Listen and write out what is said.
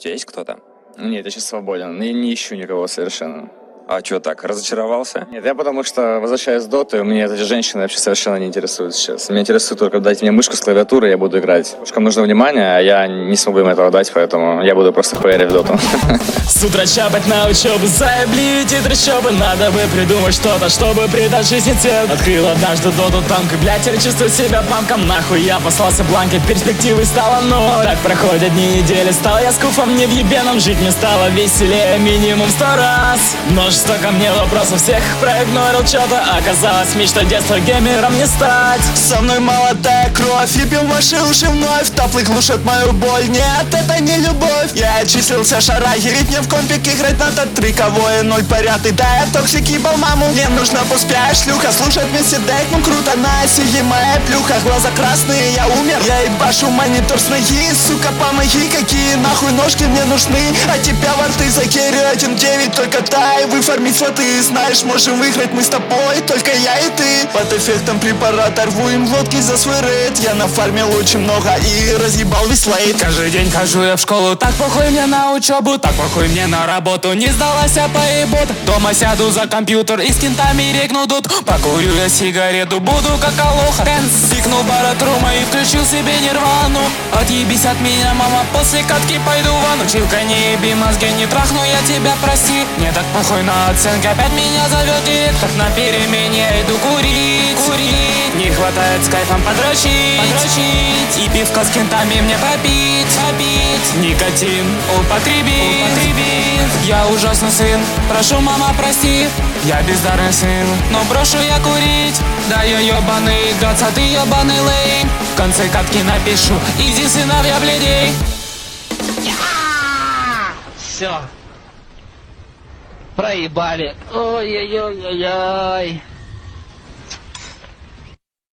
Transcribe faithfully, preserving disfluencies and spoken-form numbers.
тебя есть кто-то? Нет, я сейчас свободен. Я не ищу никого совершенно. А что так, разочаровался? Нет, я потому что, возвращаясь с доты, мне эти женщины вообще совершенно не интересуют сейчас. Меня интересует только дать мне мышку с клавиатурой, я буду играть. Девушкам нужно внимание, а я не смогу им этого дать, поэтому я буду просто хуярить в доту. С утра чапать на учебу, заеблить и трещобы. Надо бы придумать что-то, чтобы придать жизни цвет. Открыл однажды доту танк, и, блядь, теперь чувствую себя панком. Нахуй я послался бланкой, перспективы стало ноль. Так проходят дни, недели, стал я скуфом невъебенным. Жить мне стало веселее минимум сто раз. Множество ко мне вопросов, всех проигнорил что-то. Оказалось, мечта детства геймером не стать. Со мной молодая кровь, и бил ваши уши вновь. Таплы глушат мою боль, нет, это не любовь. Я отчислился шарагерить, мне в компик играть надо. Триковое, ноль порядок, да я токсик ебал маму. Мне нужно поспять, шлюха, слушать вместе дайк, ну круто, насиги моя плюха. Глаза красные, я умер, я ебашу монитор с ноги. Сука, помоги, какие нахуй ножки мне нужны. А тебя ворты за керри один девять, только тай, выформить слоты. Знаешь, можем выиграть мы с тобой, только я и ты. Под эффектом препарата рву им лодки за свой рейд. Я нафармил очень много и разъебал весь лейт. Каждый день хожу я в школу, так похуй мне на учебу, так похуй мне на работу. Не сдалась я поебут, дома сяду за компьютер и с кентами рекну тут. Покурю я сигарету, буду как алоха. Сикнул баратрума и включил себе нирвану. Отъебись от меня, мама, после катки пойду в ванну. Чилка, не еби мозги, не трахну я тебя, прости. Мне так похуй на оценки, опять меня зовет директор. На перемене я иду курить, курить. Не хватает с кайфом подрочить, подрочить. И пивка с кентами мне попить, попить. Никотин употребить, употребить. Я ужасный сын, прошу, мама, прости. Я бездарный сын, но брошу я курить. Да я ебаный гад, а ты ебаный лейм. В конце катки напишу, иди, сыновья, бледей. Все. Проебали. Ой-ой-ой-ой-ой.